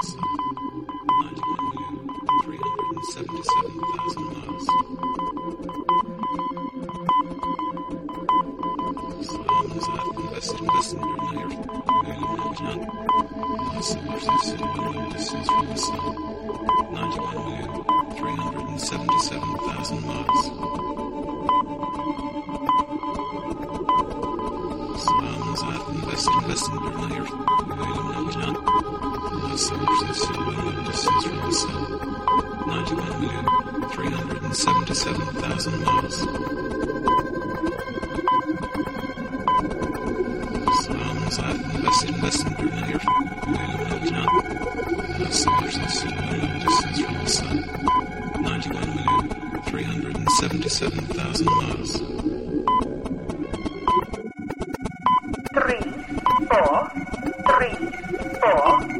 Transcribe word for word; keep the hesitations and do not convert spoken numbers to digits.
sun. ninety-one million three hundred seventy-seven thousand miles. Sağımız ardın besin besindir nehir. Ölümden can. Nasıl varsa silahlarla distance from the sun. ninety-one million three hundred seventy-seven thousand miles. Sağımız ardın besin besindir nehir. Ölümden can. Nasıl varsa silahlarla distance from the sun. ninety-one million three hundred seventy-seven thousand miles. Sağımız ardın besin besindir nehir. Ölümden can. Nasıl varsa silahlarla distance from the sun. ninety-one million three hundred seventy-seven thousand miles. Three, four, three, four.